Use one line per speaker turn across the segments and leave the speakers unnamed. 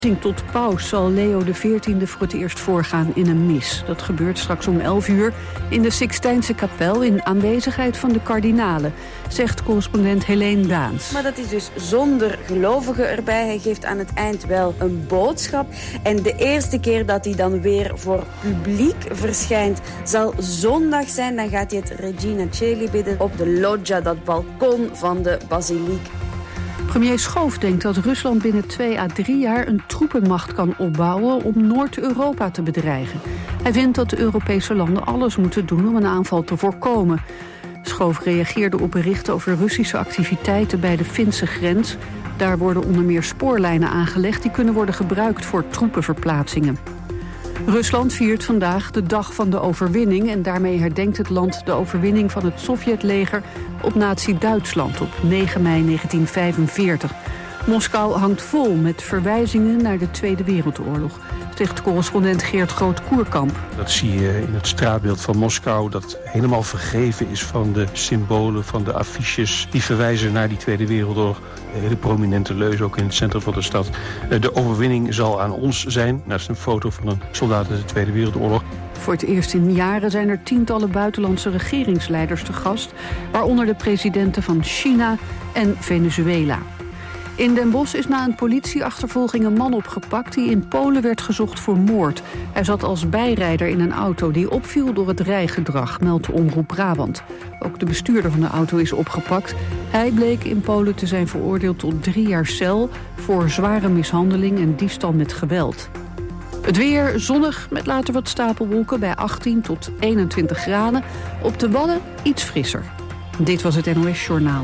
Tot paus zal Leo XIV voor het eerst voorgaan in een mis. Dat gebeurt straks om 11:00 in de Sixtijnse kapel in aanwezigheid van de kardinalen, zegt correspondent Helene Daans.
Maar dat is dus zonder gelovigen erbij. Hij geeft aan het eind wel een boodschap. En de eerste keer dat hij dan weer voor publiek verschijnt zal zondag zijn. Dan gaat hij het Regina Coeli bidden op de loggia, dat balkon van de basiliek.
Premier Schoof denkt dat Rusland binnen 2 à 3 jaar een troepenmacht kan opbouwen om Noord-Europa te bedreigen. Hij vindt dat de Europese landen alles moeten doen om een aanval te voorkomen. Schoof reageerde op berichten over Russische activiteiten bij de Finse grens. Daar worden onder meer spoorlijnen aangelegd die kunnen worden gebruikt voor troepenverplaatsingen. Rusland viert vandaag de dag van de overwinning en daarmee herdenkt het land de overwinning van het Sovjetleger op nazi-Duitsland op 9 mei 1945. Moskou hangt vol met verwijzingen naar de Tweede Wereldoorlog, zegt correspondent Geert Groot-Koerkamp.
Dat zie je in het straatbeeld van Moskou, dat helemaal vergeven is van de symbolen, van de affiches die verwijzen naar die Tweede Wereldoorlog. Een hele prominente leus ook in het centrum van de stad. De overwinning zal aan ons zijn. Dat is een foto van een soldaat uit de Tweede Wereldoorlog.
Voor het eerst in jaren zijn er tientallen buitenlandse regeringsleiders te gast, waaronder de presidenten van China en Venezuela. In Den Bosch is na een politieachtervolging een man opgepakt die in Polen werd gezocht voor moord. Hij zat als bijrijder in een auto die opviel door het rijgedrag, meldt de Omroep Brabant. Ook de bestuurder van de auto is opgepakt. Hij bleek in Polen te zijn veroordeeld tot 3 jaar cel voor zware mishandeling en diefstal met geweld. Het weer zonnig met later wat stapelwolken bij 18 tot 21 graden. Op de Wadden iets frisser. Dit was het NOS Journaal.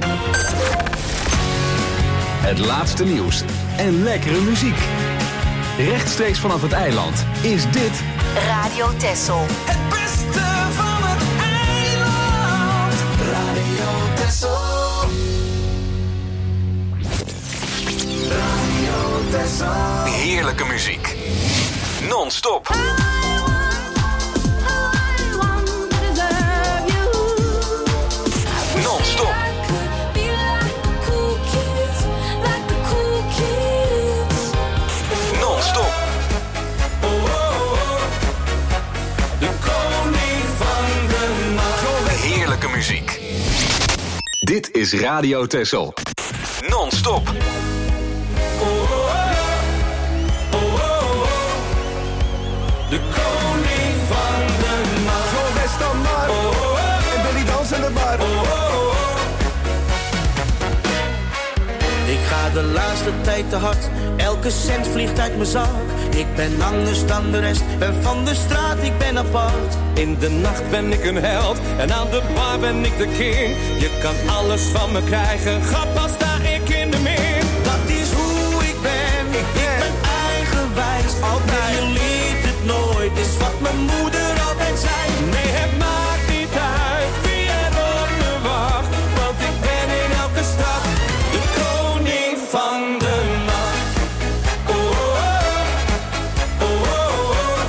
Het laatste nieuws en lekkere muziek. Rechtstreeks vanaf het eiland is dit
Radio Texel.
Het beste van het eiland. Radio Texel. Radio Texel.
heerlijke muziek. Non-stop. Non-stop. Non-stop.
De koning van de nacht.
Heerlijke muziek. Dit is Radio Texel. Non-stop.
De koning van de nacht.
Zo best dan maar. En Billy dansen de bar.
Ik ga de laatste tijd te hard, elke cent vliegt uit mijn zak. Ik ben anders dan de rest, ben van de straat, ik ben apart.
In de nacht ben ik een held en aan de bar ben ik de king. Je kan alles van me krijgen, grap als sta ik in de min.
Dat is hoe ik ben, ik ben eigenwijs. Altijd, je leert het nooit, is wat mijn moeder altijd zei.
Nee, het maakt niet uit wie er op me wacht, want ik ben in elke stad de koning van de nacht. Oh, oh, oh, oh, oh.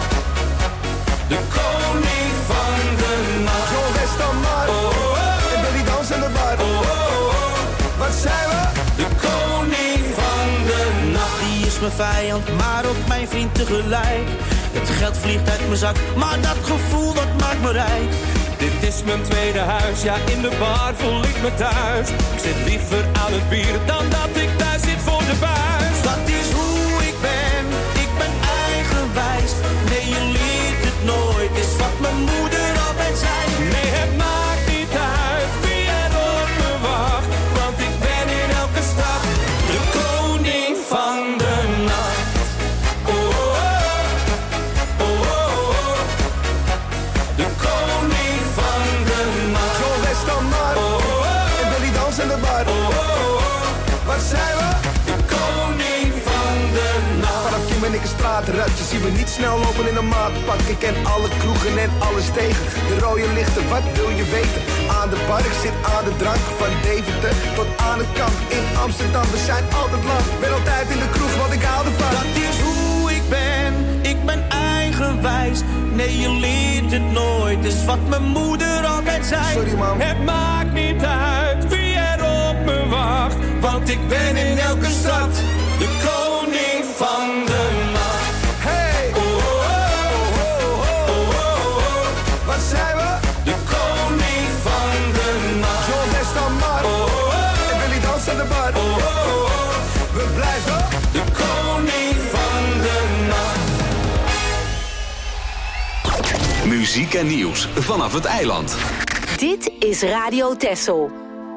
De koning van de nacht.
Zo best dan maar. En Billy dansen de bar. Wat zijn we?
De koning van de nacht. Die is mijn vijand, maar ook mijn vriend tegelijk. Het geld vliegt uit mijn zak, maar dat gevoel dat maakt me rijk.
Dit is mijn tweede huis, ja in de bar voel ik me thuis. Ik zit liever aan het bier dan dat ik thuis zit voor de buis.
Dat is hoe ik ben eigenwijs. Nee, je leert het nooit, is wat mijn moeder altijd zei.
Nee, het maakt niet uit wie er op me wacht, want ik ben in elke stad de koning van de nacht. Oh, oh, oh, oh, oh. De koning van de nacht.
Zo best dan maar. En Billy dansen de bar. Wat zijn we?
De koning van de nacht.
Vanaf Kim en ik een straatruitje zien we niet snel lopen in een maatpak. Ik ken alle kroegen en alles tegen. De rode lichten, wat wil je weten? Aan de bar, ik zit aan de drank. Van Deventer tot aan het kamp. In Amsterdam, we zijn altijd lang. Ben altijd in de kroeg, want ik hou ervan.
Dat is hoe ik ben eigenwijs. Nee, je leert het nooit, is wat mijn moeder altijd zei.
Sorry, mam.
Het maakt niet uit wie er op me wacht, want ik ben in elke stad de koning van de
Muziek en nieuws vanaf het eiland.
Dit is Radio Texel.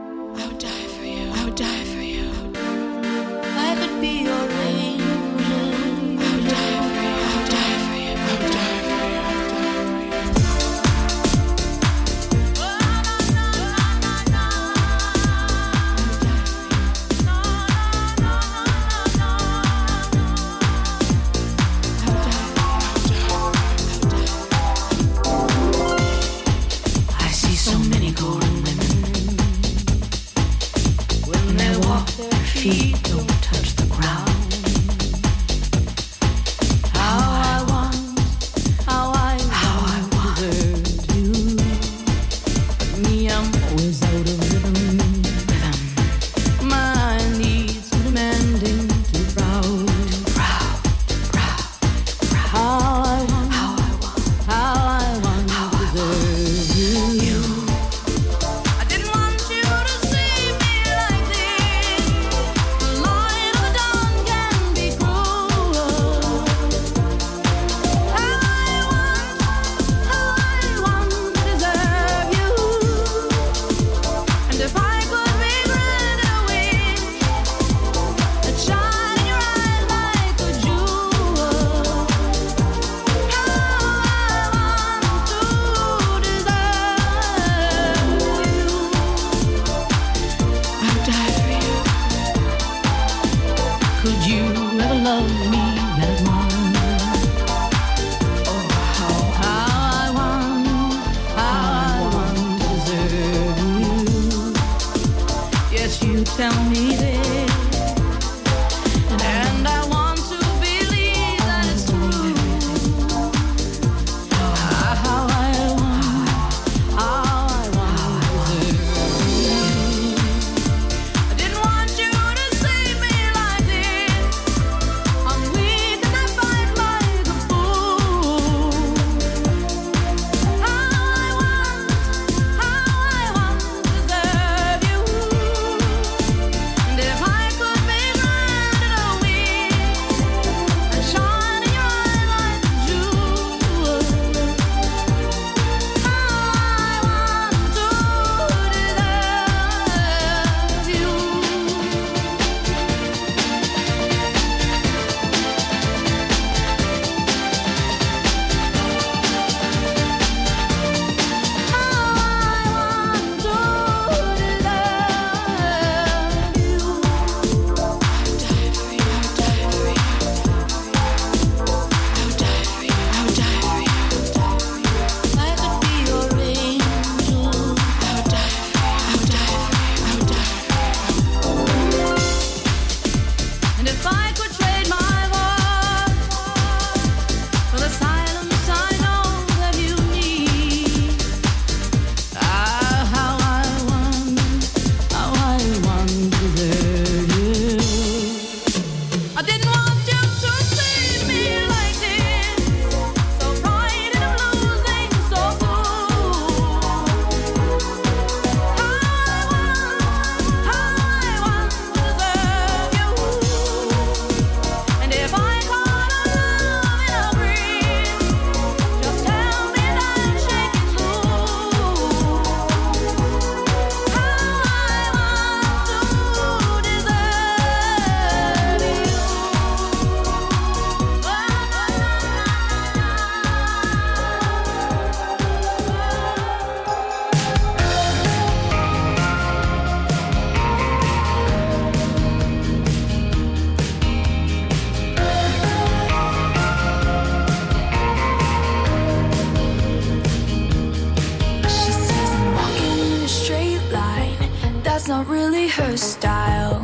not really her style.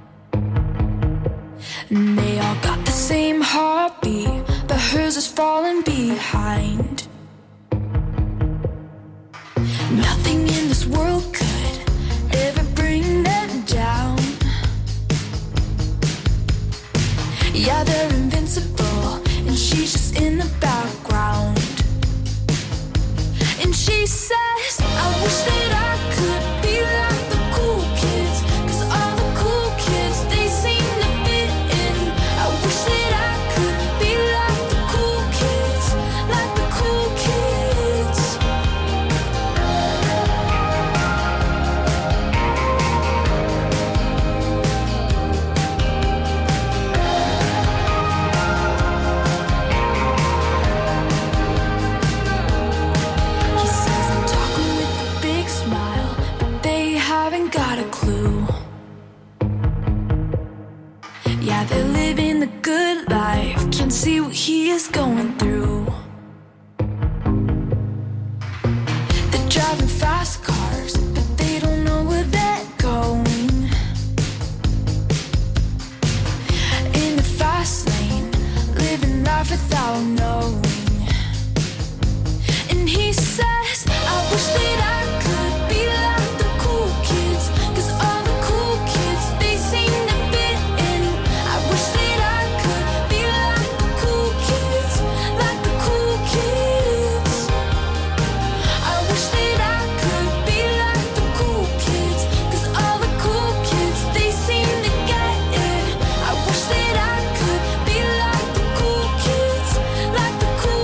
And they all got the same heartbeat, but hers is falling behind. Nothing in this world could ever bring them down. Yeah, they're invincible, and she's just in the background. And she says, I wish that I could be like the cool kids, 'cause all the cool kids, they seem to fit in. I wish that I could be like the cool kids, like the cool and see what he is going through. They're driving fast cars, but they don't know where they're going. In the fast lane, living life without knowing. And he says, I wish that I could be like the cool kids, 'cause all the cool kids, they seem to fit in. I wish that I could be like the cool kids, like the cool kids. I wish that I could be like the cool kids, 'cause all the cool kids, they seem to get it. I wish that I could be like the cool kids, like the cool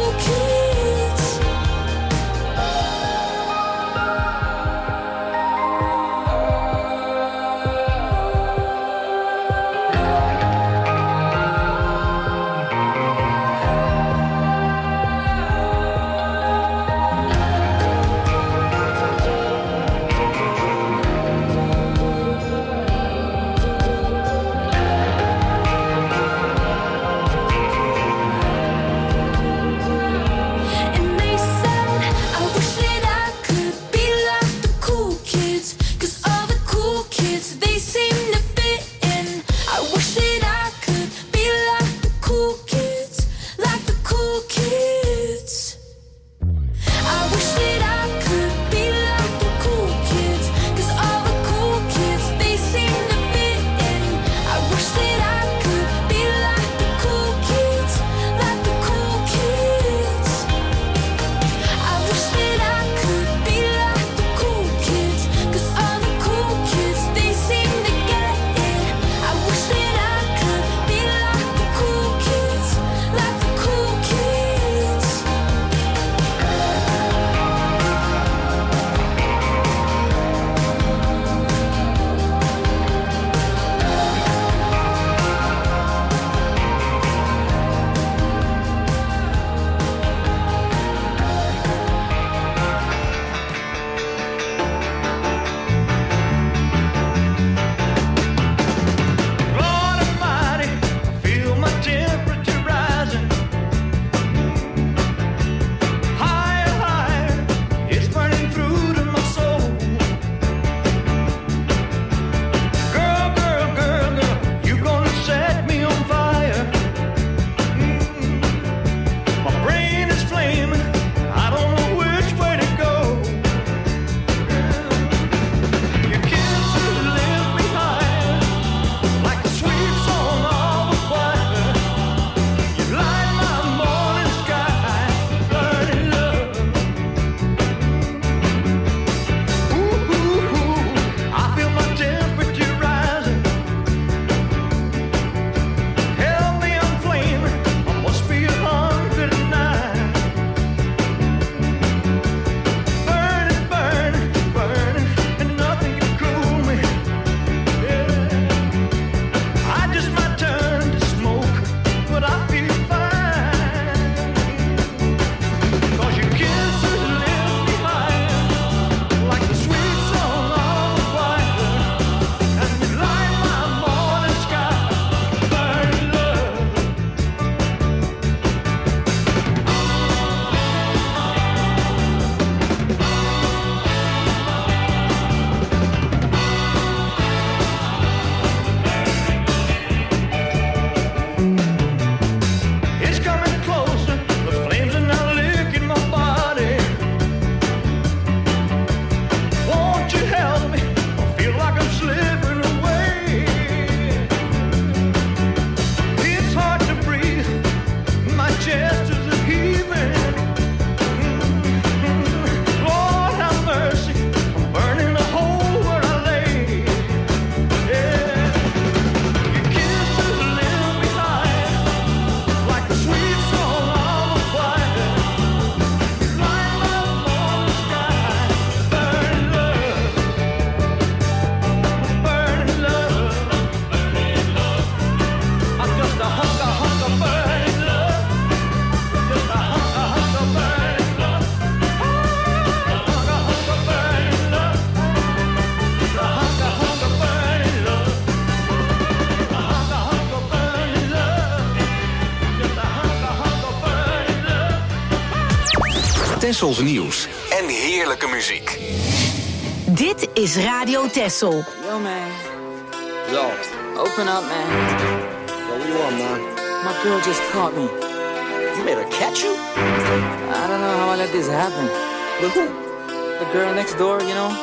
Tessels nieuws en heerlijke muziek.
Dit is Radio Tessel.
Yo, man.
Yo.
Open up, man.
Yo, what you want, man?
My girl just caught me.
You made her catch you?
I don't know how I let this happen.
With who?
The girl next door, you know?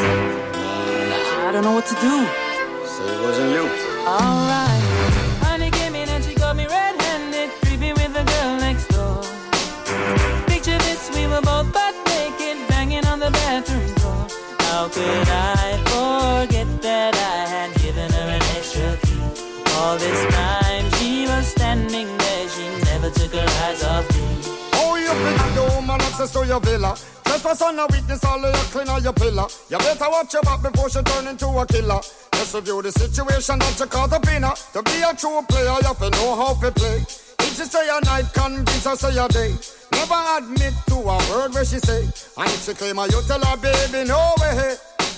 I don't know what to do.
So it wasn't you.
Alright. Honey came in and she got me red-handed, creepy with the girl next door. Picture this, we were both butt naked, banging on the bathroom floor. How could I forget that I had given her an extra key? All this time she was standing there, she never took her eyes off me.
Oh, you been the woman access to your villa. Trespass on a witness, all of your clean on your pillar. You better watch your back before she turn into a killer. Just review the situation that you caught up in her. To be a true player, you have to know how to play. If she say a night, convince her say a day. Never admit to a word where she say. And if she claim her, you tell her, baby, no way.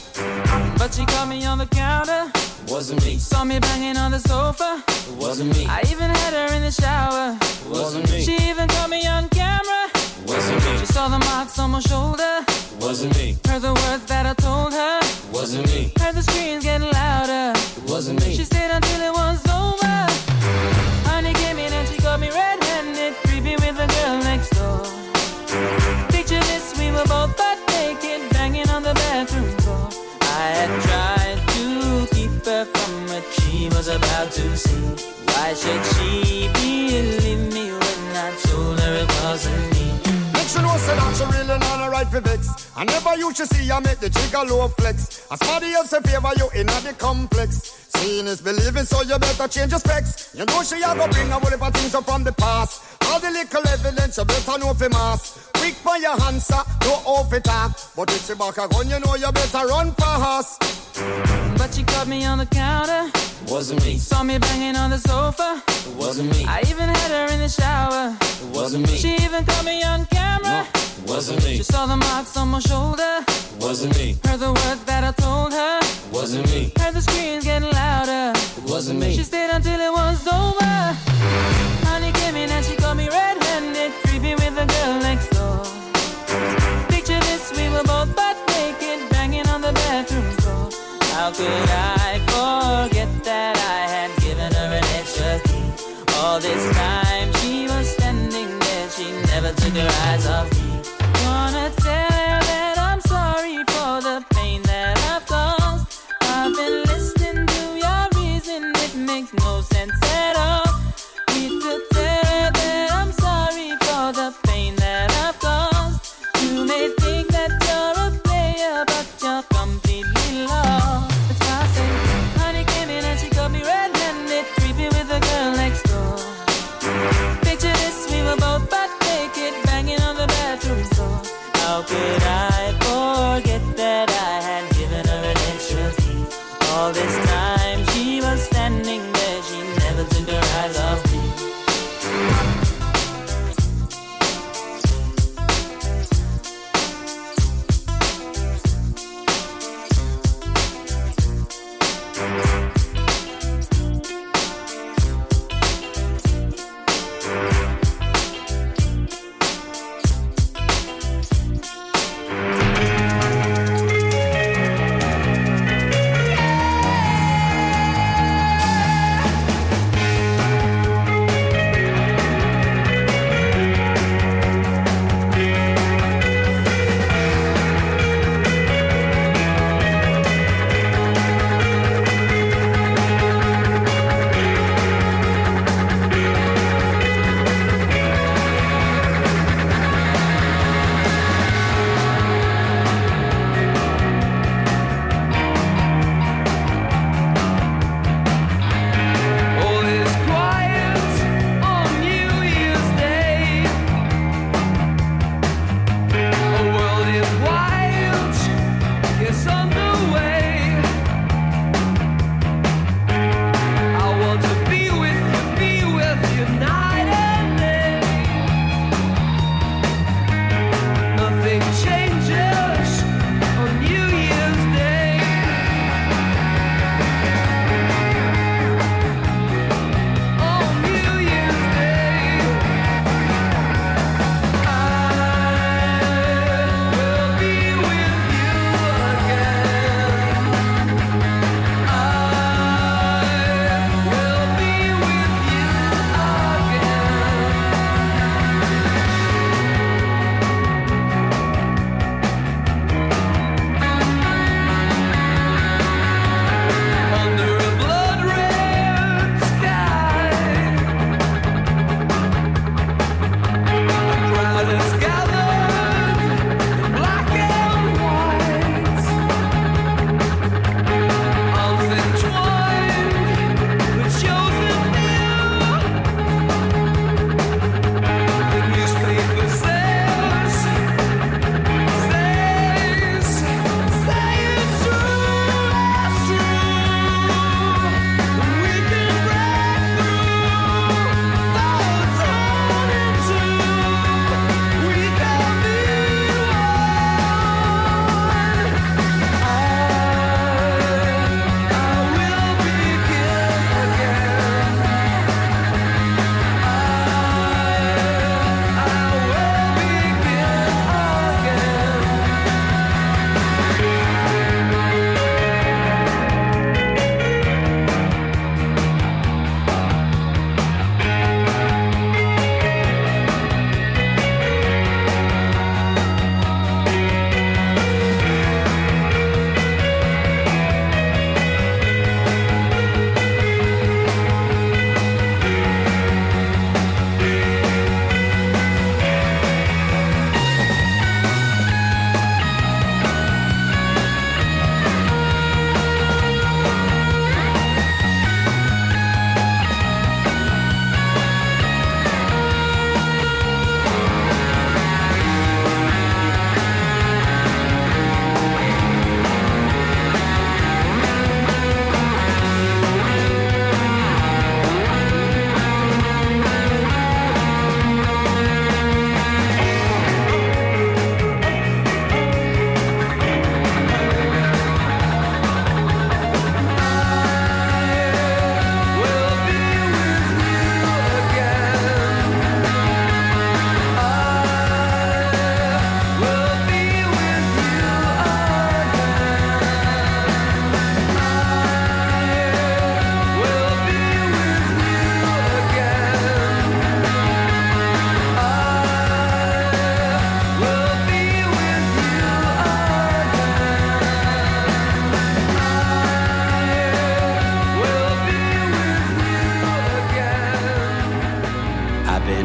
But she caught me on the counter.
Wasn't me.
Saw me banging on the sofa.
It wasn't me.
I even had her in the shower.
It wasn't me.
She even caught me on camera.
It wasn't me.
She saw the marks on my shoulder.
It wasn't me.
Heard the words that I told her.
It wasn't me.
Heard the screams getting louder.
It wasn't me.
She stayed until it was over. Honey came in and she got me red-handed, creepy with the girl next door. Picture this, we were both butt naked, banging on the bathroom floor. I had tried to keep her from what she was about to see. Why should she believe me when I told her it wasn't me?
Make sure no say that she really not a right for vex. I never used to see her make the trigger low flex. As somebody else in favor you in the complex. Seeing is believing, so you better change your specs. You know she a go bring a whole heap of things up from the past. All the little evidence you better know for mass. Quick for your answer, no off it talk. But if she back a gun, you know you better run fast.
But she caught me on the counter.
It wasn't me.
Saw me banging on the sofa.
It wasn't me.
I even had her in the shower.
It wasn't me.
She even caught me on camera.
No, it wasn't me.
She saw the marks on my shoulder.
It wasn't me.
Heard the words that I told her.
It wasn't me.
Heard the screams getting louder.
It wasn't me.
She stayed until it was over. Honey came in and she got me red-handed, creepy with the girl next door. Picture this, we were both butt naked, banging on the bathroom floor. How could I forget that I had given her an extra key? All this time she was standing there, she never took her eyes off me. Gonna tell her that I'm sorry for the pain that I've caused. I've been listening to your reason, it makes no sense at all. Need to tell her that I'm sorry for the pain that I've caused. You may think that you're a player, but you're completely lost. That's why I say, honey came in and she got me red-handed, creepy with the girl next door. Picture this, we were both butt naked, banging on the bathroom.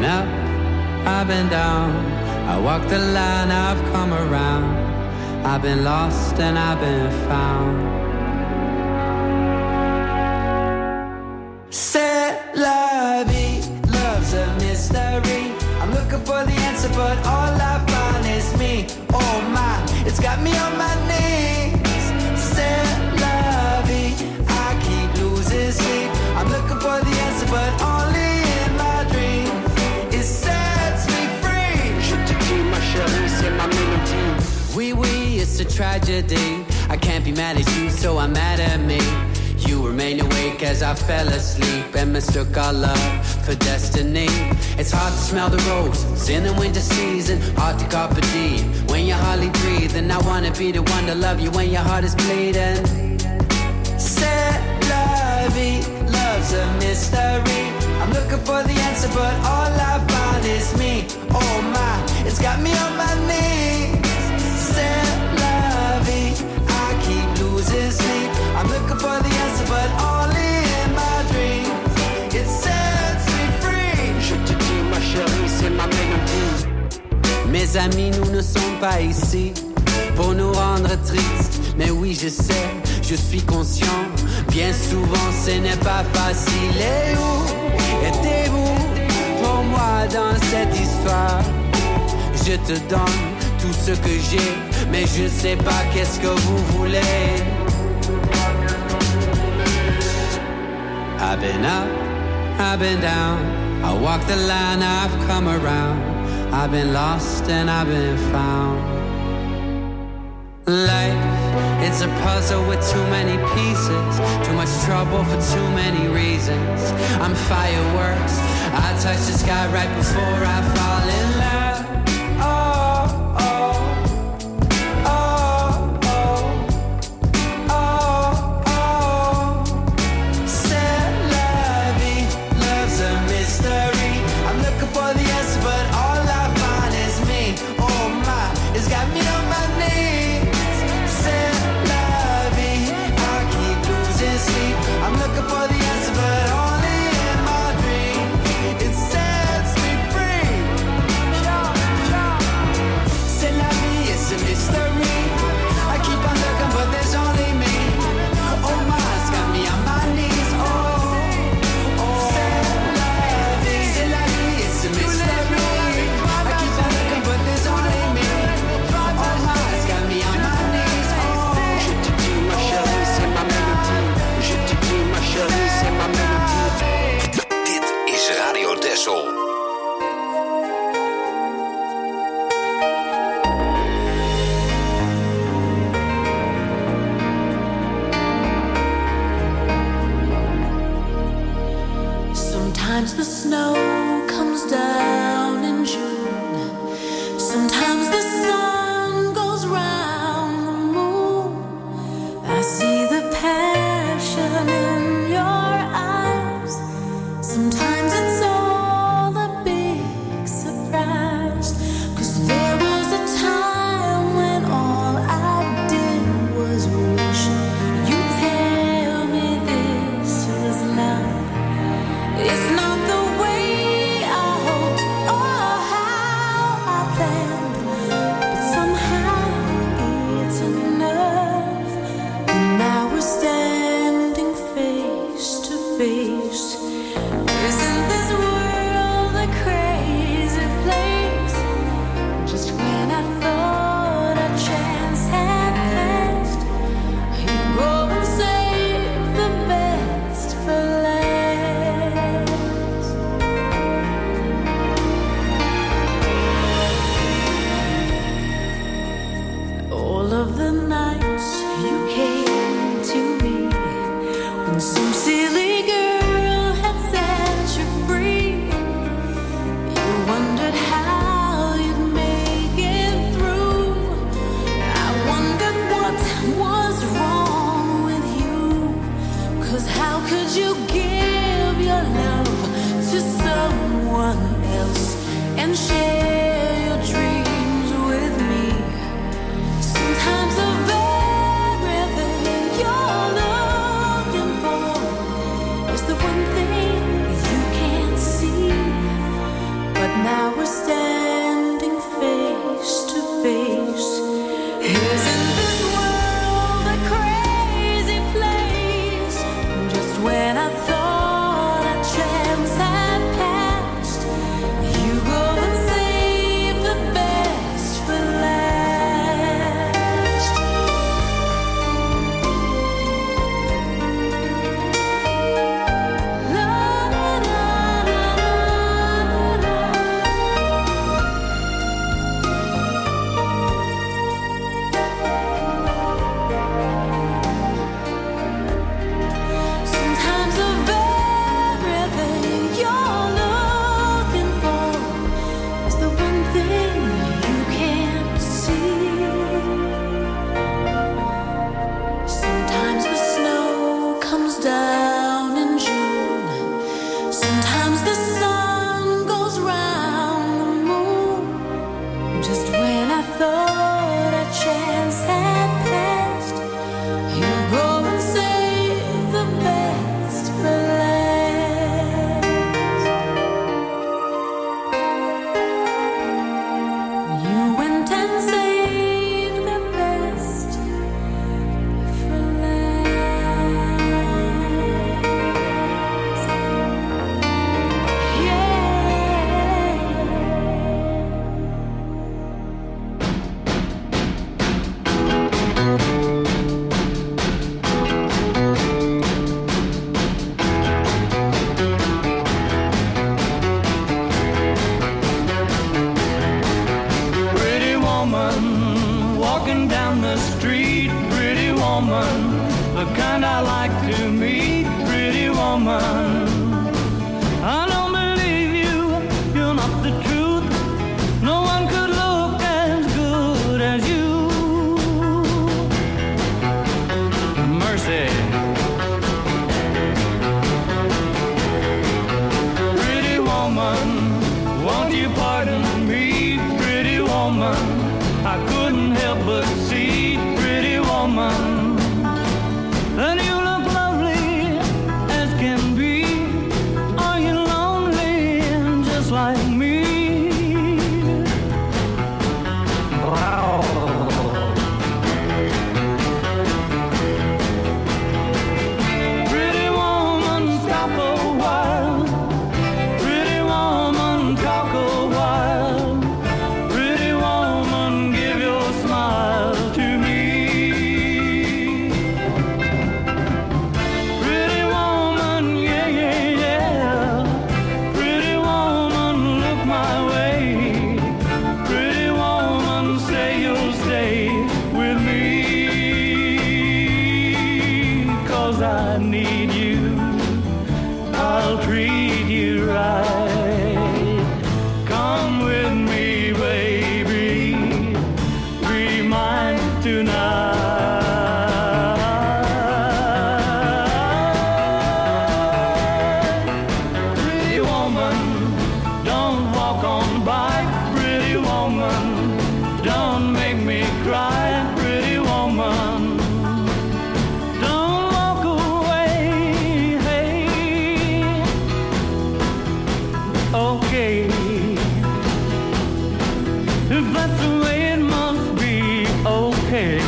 up, I've been down. I walked the line, I've come around. I've been lost and I've been found. C'est la vie, love's a mystery. I'm looking for the answer, but all I find is me. Oh my, it's got me on my knees. C'est la vie, I keep losing sleep. I'm looking for the answer, but only in my dreams. It sets me free. Je te dis, ma chérie, c'est ma mélodie. Oui, oui, it's a tragedy. I can't be mad at you, so I'm mad at me. You remain awake as I fell asleep and mistook our love for destiny. It's hard to smell the roses in the winter season, hard to carpe diem when you're hardly breathing. I wanna be the one to love you when your heart is bleeding. C'est la vie, love's a mystery. I'm looking for the answer, but all I find is me. Oh my, it's got me on my knees. C'est la vie, I keep losing sleep. I'm looking for the answer, but only in my dreams. It sets me free. Je te dis, ma chérie, c'est ma mélodie. Mes amis, nous ne sommes pas ici pour nous rendre tristes. Mais oui, je sais, je suis conscient. Bien souvent, ce n'est pas facile. Et où étiez-vous pour moi dans cette histoire? Je te donne tout ce que j'ai, mais je ne sais pas qu'est-ce que vous voulez. I've been up, I've been down. I walk the line, I've come around. I've been lost and I've been found. Life, it's a puzzle with too many pieces. Too much trouble for too many reasons. I'm fireworks, I touch the sky right before I fall in love. Oh, oh, oh, oh, oh, oh. C'est la vie, love's a mystery. I'm looking for the answer, but all I find is me. Oh my, it's got me on my knees. C'est la vie, I keep losing sleep. I'm looking for the answer, but only in my dream. It sets me free. C'est la vie, it's a mystery. I keep on looking, but there's only me. Oh my, it's got me on my knees. Oh, oh. C'est la vie, it's a mystery. I keep on looking, but there's only me. Oh my, it's got me on my knees. Oh. Je te dis, ma chérie, c'est ma mélodie. Je te dis, ma chérie, c'est ma mélodie.
Dit is Radio Texel.
Sometimes the snow comes down in June. Sometimes the sun goes round the moon. I see the passion in your eyes. Sometimes it's all a big surprise. 'Cause there was a time when all I did was wish you'd tell me this was love. It's not the way I hoped or how I planned, but somehow it's enough. And now we're standing face to face. Isn't this world a crazy place? Just when I thought a chance had passed, you go and save the best for last. All of the nights you came to me when some silly girl had set you free. You wondered how you'd make it through. I wondered what was wrong with you. 'Cause how could you give your love to someone else and share your dreams with me? Sometimes the very thing you're looking for is the one thing you can't see. But we're standing face to face. Isn't this world a crazy place? Just when I thought our chance had passed, you go and save the best for last. La, la, la, la, la, la. Sometimes the very thing you're looking for is the one thing you can't see. Sometimes the snow comes down in June. Sometimes the sun goes round the moon. Just when I thought a chance had passed, you go and save the best for last. You went and saved the best for last.
Pretty woman, walking down the street. Pretty woman, the kind I like to meet. Pretty woman, I don't believe you, you're not the truth. No one could look as good as you. Mercy. Pretty woman, won't you pardon me? Pretty woman, I couldn't help but see. Pretty woman, that you look lovely as can be. Are you lonely just like me? Pretty woman, stop a while. Pretty woman, talk a while. Pretty woman, give your smile to me. Pretty woman, yeah, yeah, yeah. Pretty woman, look my way. Pretty woman, say you'll stay with me. 'Cause I need you, I'll treat you right. Come with me, baby, be mine tonight. Pretty woman, don't walk on by. Pretty woman, don't make me cry. Pretty woman, don't walk away. Hey, okay, if that's the way it must be, okay.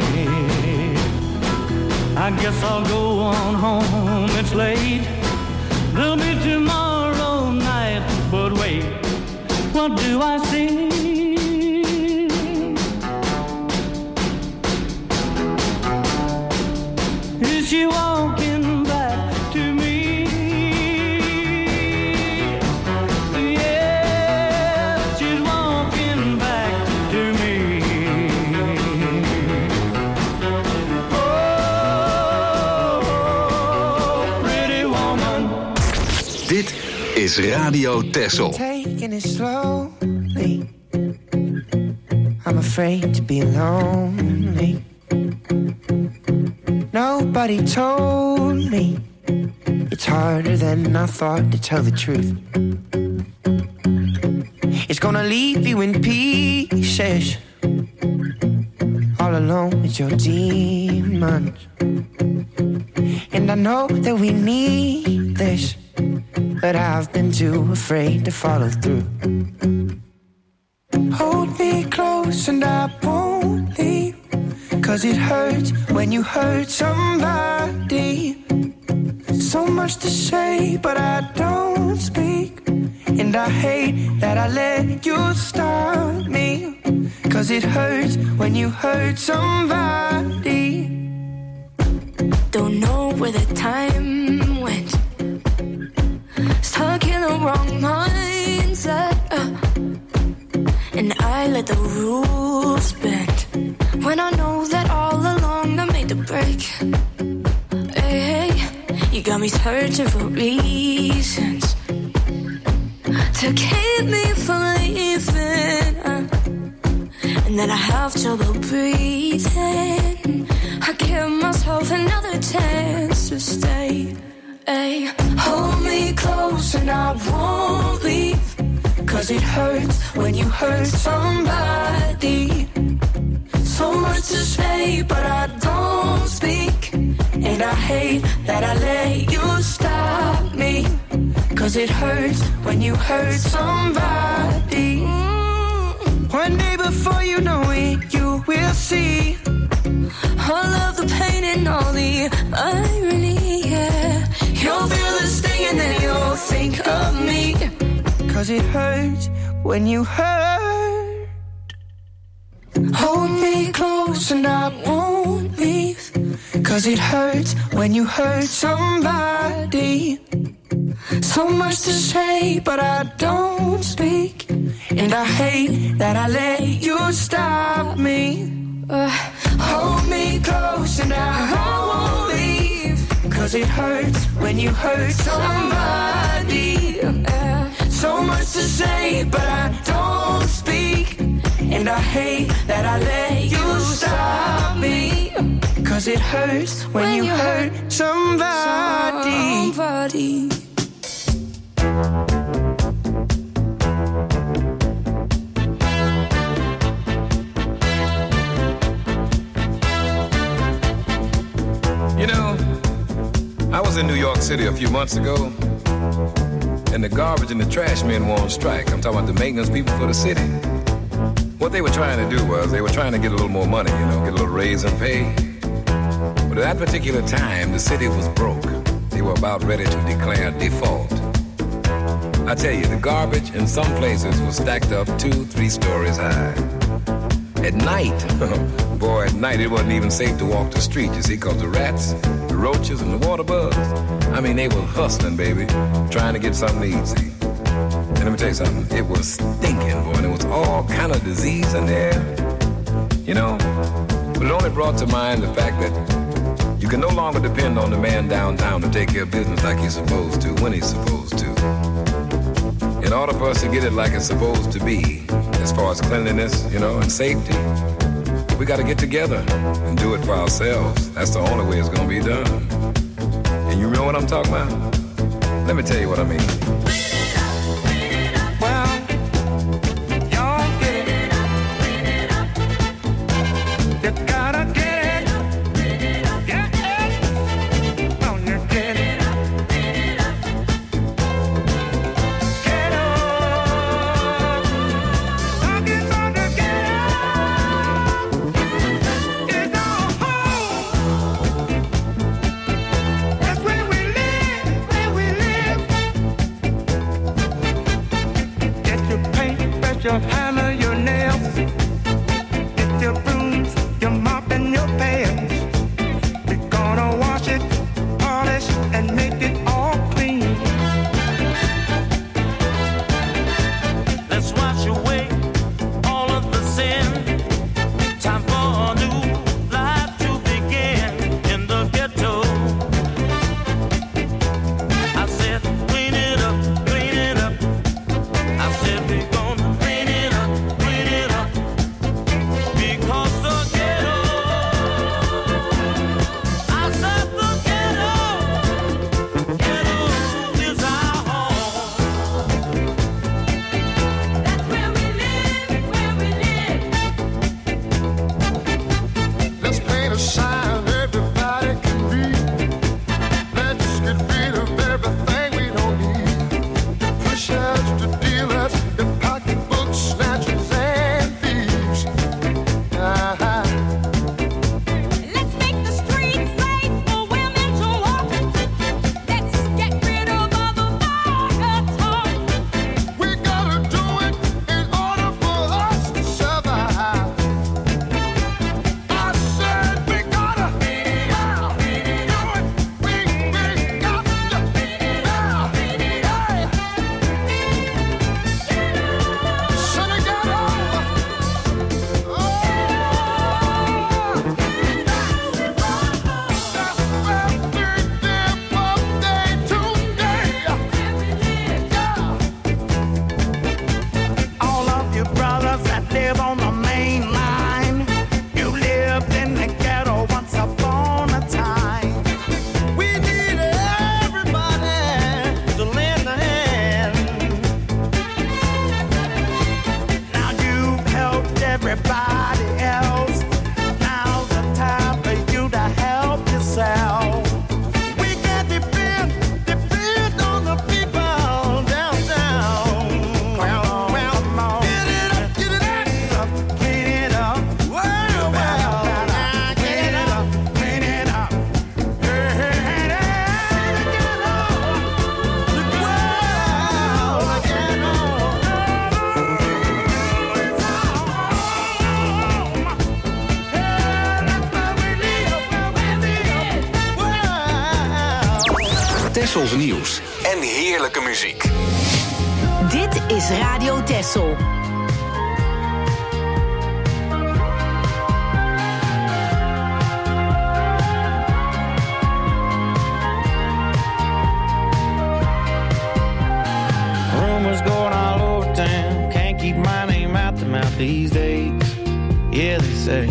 I guess I'll go on home, it's late. There'll be tomorrow night, but wait, what do I see? Is she walking back to me? Yeah, she's walking back to me. Oh, pretty woman.
Dit is Radio Texel.
Taking it slowly. I'm afraid to be lonely. Nobody told me it's harder than I thought to tell the truth. It's gonna leave you in pieces, all alone with your demons. And I know that we need this, but I've been too afraid to follow through. close and I won't leave. 'Cause it hurts when you hurt somebody. So much to say, but I don't speak. And I hate that I let you stop me. 'Cause it hurts when you hurt somebody.
Don't know where the time went. Stuck in the wrong mindset. And I let the rules bend. When I know that all along I made the break. Hey, you got me searching for reasons to keep me from leaving. And then I have trouble breathing. I give myself another chance to stay. Hey, hold me close and I won't leave. 'Cause it hurts when you hurt somebody. So much to say, but I don't speak. And I hate that I let you stop me. 'Cause it hurts when you hurt somebody. One day before you know it, you will see all of the pain and all the irony, yeah. You'll feel the sting and then you'll think of me. 'Cause it hurts when you hurt. Hold me close and I won't leave. 'Cause it hurts when you hurt somebody. So much to say, but I don't speak. And I hate that I let you stop me. Hold me close and I won't leave. 'Cause it hurts when you hurt somebody. So much to say, but I don't speak. And I hate that I let you stop me. 'Cause it hurts when you hurt somebody.
You know, I was in New York City a few months ago, and the garbage and the trash men were on strike. I'm talking about the maintenance people for the city. What they were trying to do was they were trying to get a little more money, you know, get a little raise in pay. But at that particular time, the city was broke. They were about ready to declare default. I tell you, the garbage in some places was stacked up 2-3 stories high. At night, boy, at night it wasn't even safe to walk the street, you see, because the rats, the roaches, and the water bugs, I mean, they were hustling, baby, trying to get something to eat, see. And let me tell you something, it was stinking, boy, and there was all kind of disease in there, you know. But it only brought to mind the fact that you can no longer depend on the man downtown to take care of business like he's supposed to, when he's supposed to. In order for us to get it like it's supposed to be, as far as cleanliness, you know, and safety, we got to get together and do it for ourselves. That's the only way it's going to be done. And you know what I'm talking about? Let me tell you what I mean.
Your hammer, your nails, get your brooms, your mop and your pails. We're gonna wash it, polish and make it all clean.
Let's wash away all of the sin. Time for a new life to begin in the ghetto. I said, clean it up, clean it up. I said, we're gonna clean it up, because
Tessels nieuws en heerlijke muziek.
Dit is Radio Tessel.
Rumors going all over town. Can't keep my name out the mouth these days. Yeah, they say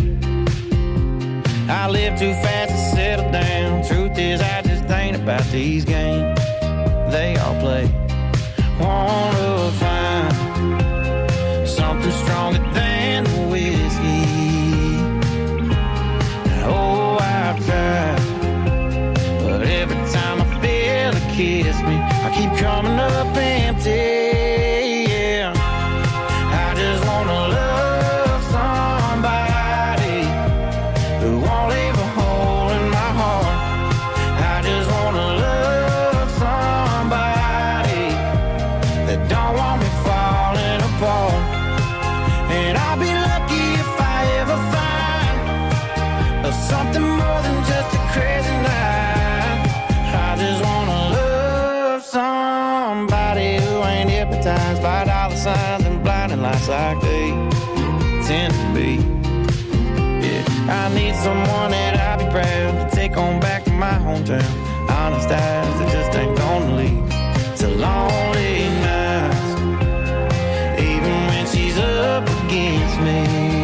I live too fast to settle down. Truth is, I just ain't about these games they all play. Wanna find something stronger than whiskey. Oh, I've tried, but every time I feel it kiss me, I keep coming up empty. Yeah, I just wanna love somebody who won't leave a hole in my heart. I just wanna love somebody that don't want me falling apart. And I'll be lucky if I ever find something more than just a crazy night. I just wanna love somebody who ain't hypnotized by dollar signs and blinding lights like they tend to be. Yeah, I need someone that I'll be proud to take on back to my hometown. Honest eyes that just ain't gonna leave to lonely nights, even when she's up against me.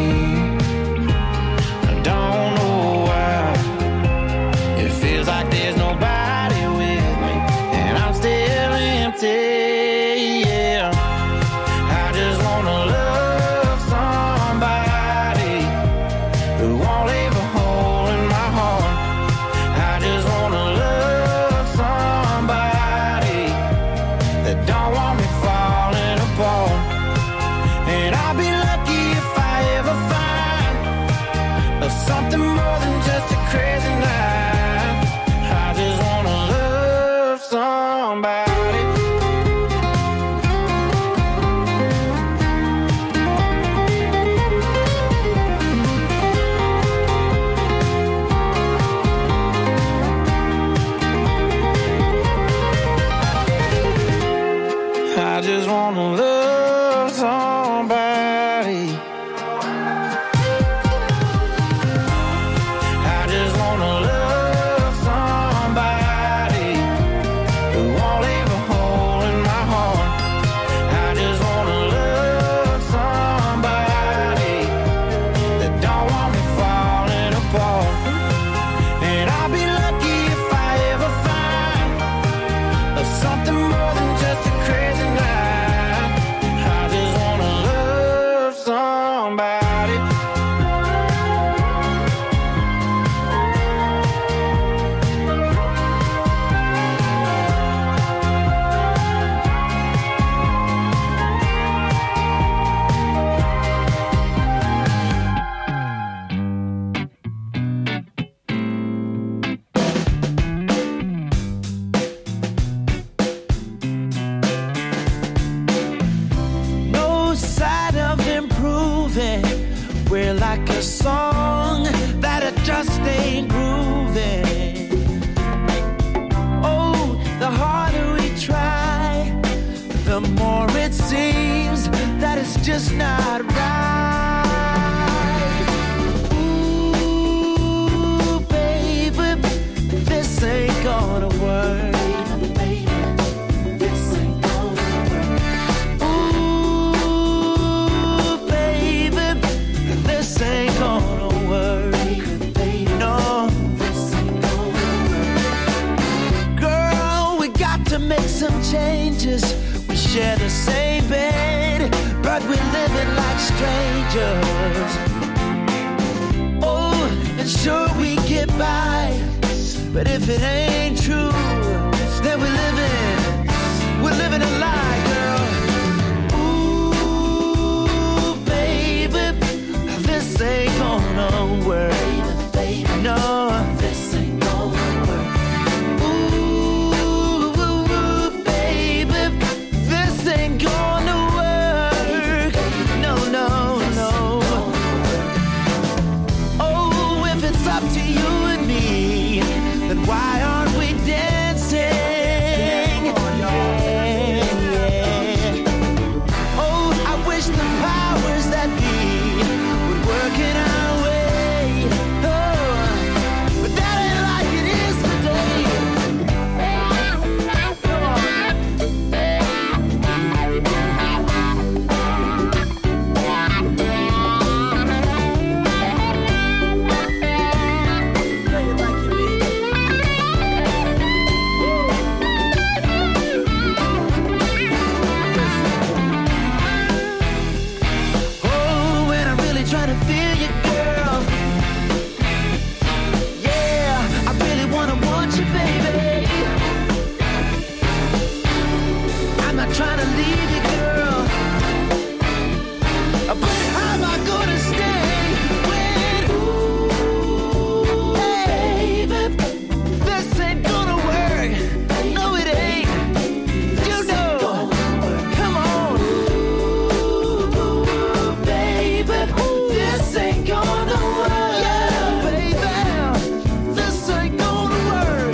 I don't know why it feels like there's nobody with me, and I'm still empty. Yeah, I just wanna love somebody who won't leave a hole in my heart. I just wanna love somebody that don't want me falling apart. And I'll be lucky if I ever find something more than just a crazy night. I just wanna love somebody. I just wanna love somebody. I just wanna love somebody who won't leave a hole in my heart. I just wanna love somebody that don't want me falling apart. And I'll be lucky if I ever find something more than just a crazy night. I just wanna love somebody. No sign of improving. We're like a song that it just ain't grooving. Oh, the harder we try, the more it seems that it's just not right. Ooh, baby, this ain't gonna work. This ain't gonna work. Ooh, baby, this ain't gonna work. No, this ain't gonna work. Girl, we got to make some changes. We share the same bed, but we're living like strangers. Oh, and sure we get by, but if it ain't true, then we're living a lie, girl. Ooh, baby, this ain't gonna work. No, this ain't gonna work. Ooh, baby, this ain't gonna work. No, no, no. Oh, if it's up to you and me, then why aren't we dancing? wish the powers that be would work in our way. Oh, but that ain't like it is today. Trying to leave you, girl, but how am I gonna stay when, ooh, baby, this ain't gonna work. No, it ain't. You know, come on, ooh, baby, this ain't gonna work. Yeah, baby, this ain't gonna work.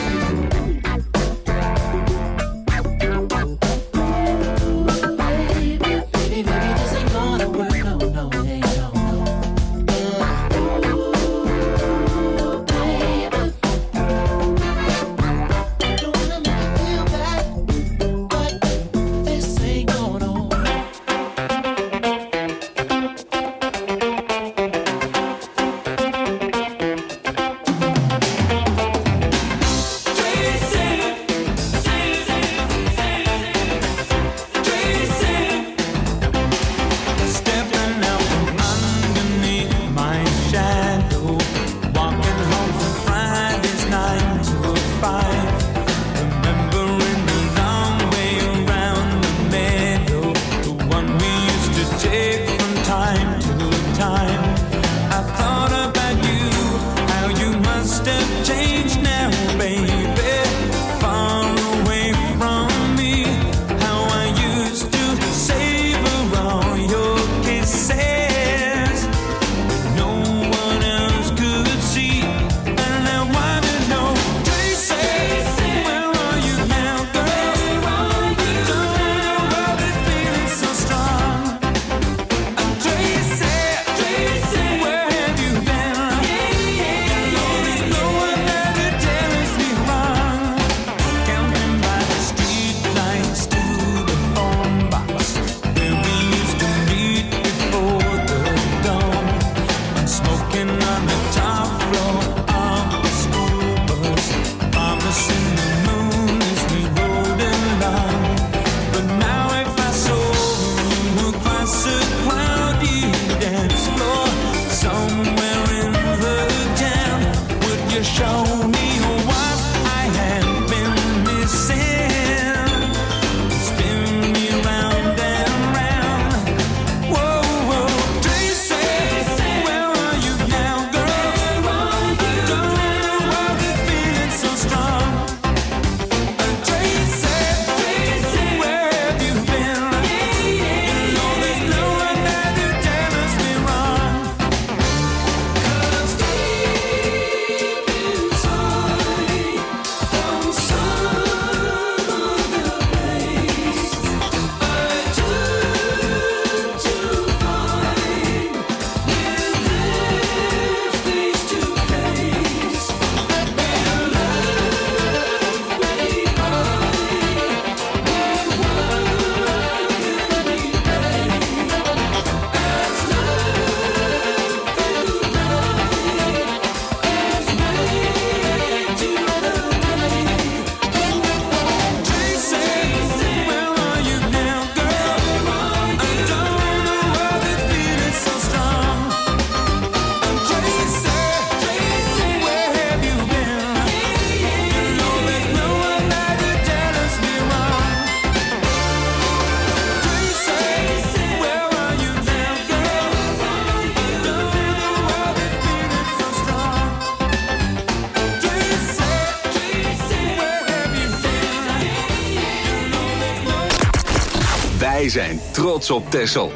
Wij zijn trots op Texel.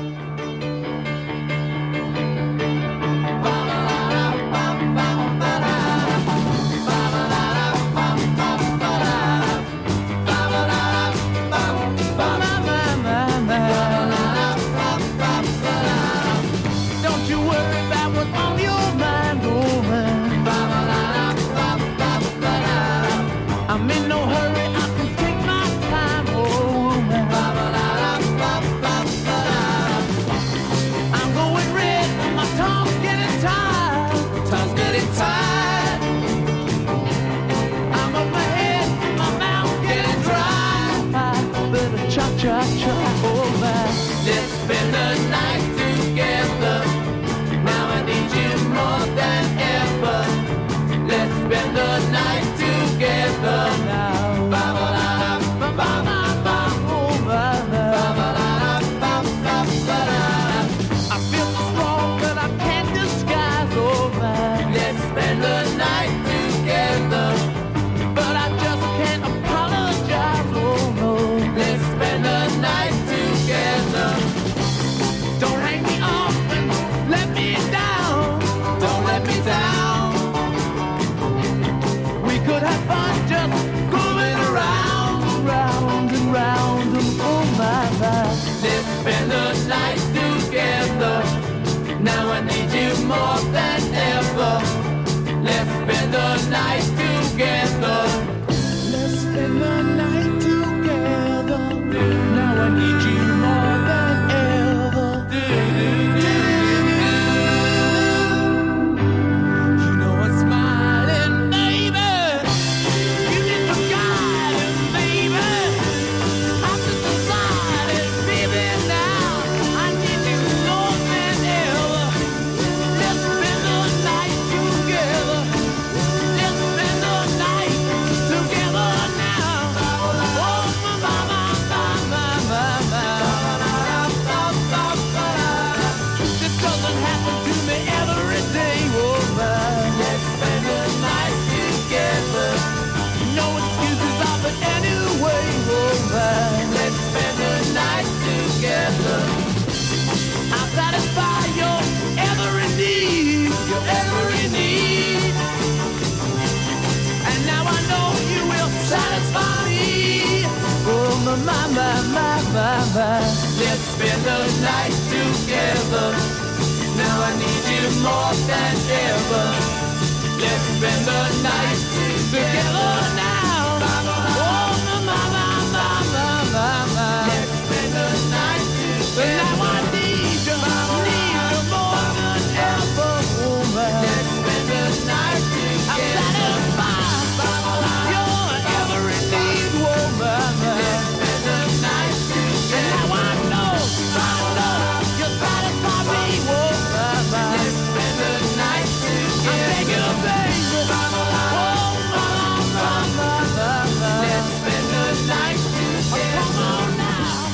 the night together. Now I need you more than ever. Let's spend the night together now. Oh, mama. Let's spend the night together. Now I need you more than ever, woman. Let's spend the night together. I'm satisfied. You're every need, woman. Let's spend the night together. Now I know you're satisfied me, woman. Let's spend the night together. I'm begging you, baby. Oh, mama. Let's spend the night together. Come on now.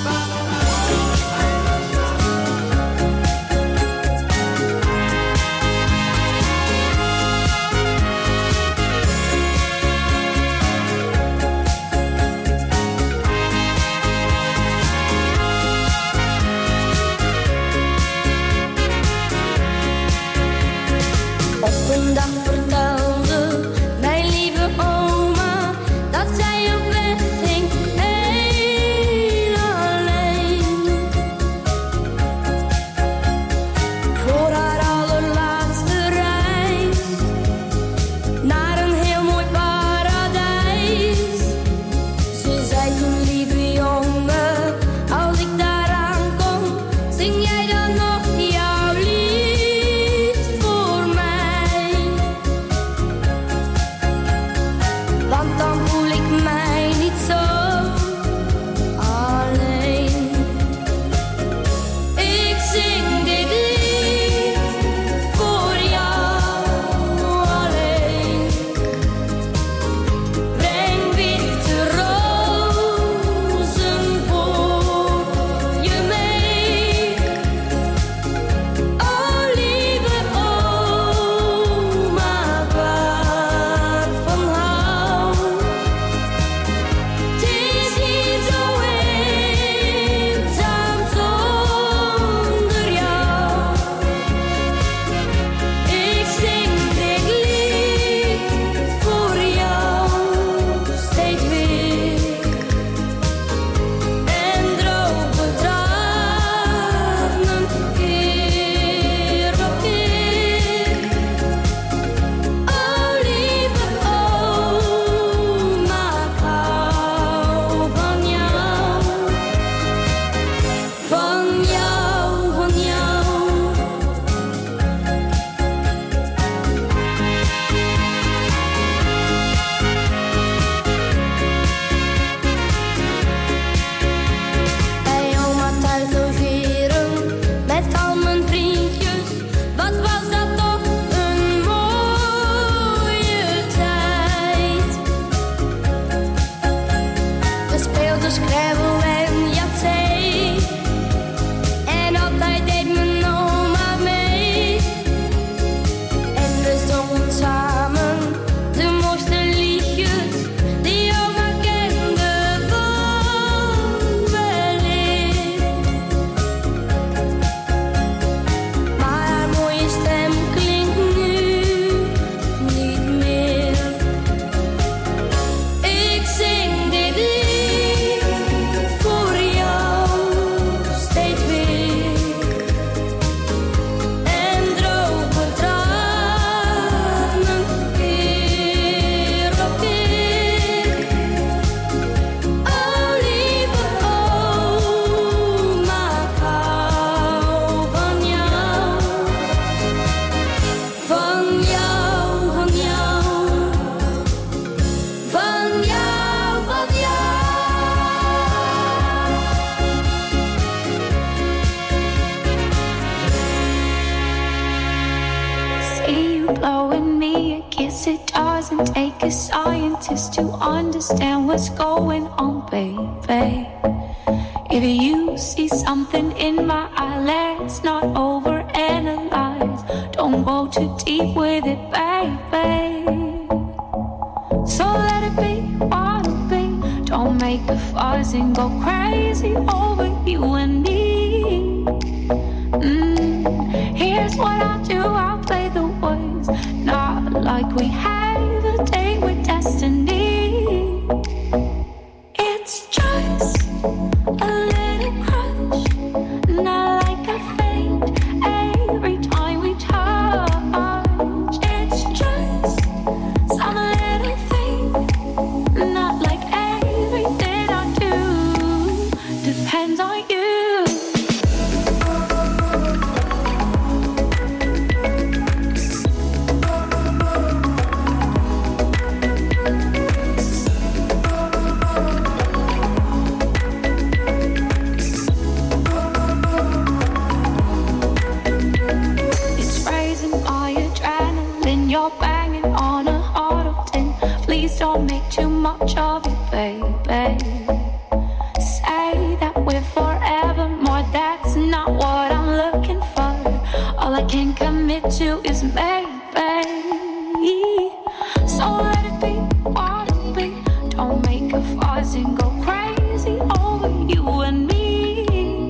Op een dag vertelde mijn lieve oma dat zij op weg ging, heel alleen. Voor haar allerlaatste reis naar een heel mooi paradijs. Ze zei toen, lieve jongen, als ik daaraan kom, zing jij dan nog jouw lied voor mij? Want dan voel ik mij niet zo alleen. Ik zing dit lied voor jou alleen. Breng witte rozen voor je mee. O lieve oma, waar van hou. Het is hier zo eenzaam zonder jou. Ik zing dit lied voor jou steeds weer. En droge tranen keer op keer. O lieve oma, ik hou van jou. Van jou, van jou. Bij oma thuis logeren met al mijn vriendjes. Wat was dat toch een mooie tijd. We speelden Scrabble en Yahtzee. En altijd deed mijn oma mee. En we zongen samen de mooiste liedjes die oma kende van weleer. Maar haar mooie stem klinkt nu niet meer. Ik zing dit lied voor jou steeds weer. En droge tranen keer op keer. O lieve oma, ik hou van jou. Van jou, van jou. Van jou, van jou.
See you blowing me a kiss. It doesn't take a scientist to understand what's going on, baby. If you see something in my eye, let's not overanalyze. Don't go too deep with it, baby. So let it be what it be. Don't make a fuss and go crazy over you and me. Here's what I'll do, I'll play the words, not like we have a date with destiny. It's just a little crush, issue is maybe. So let it be what it be. Don't make a fuss and go crazy over you and me.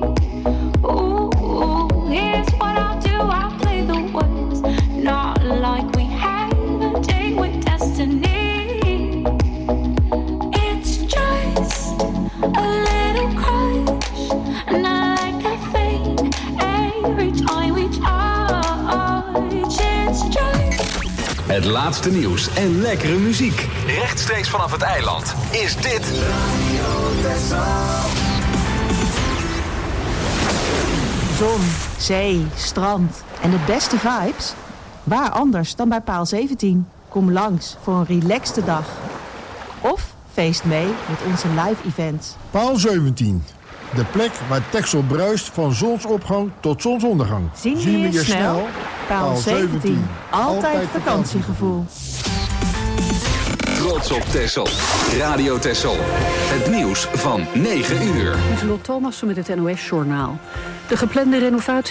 Ooh, here's what I'll do. I'll play the words, not like we have a date with destiny. It's just a little crush, and I like a thing every time we touch. It's just.
Het laatste nieuws en lekkere muziek. Rechtstreeks vanaf het eiland is dit
Zon, zee, strand en de beste vibes? Waar anders dan bij Paal 17? Kom langs voor een relaxte dag. Of feest mee met onze live events.
Paal 17. De plek waar Texel bruist van zonsopgang tot zonsondergang.
Zien we je snel? Paal 17. Altijd vakantiegevoel.
Trots op Texel. Radio Texel. Het nieuws van 9 uur.
Lieselot Thomassen met het NOS-journaal. De geplande renovatie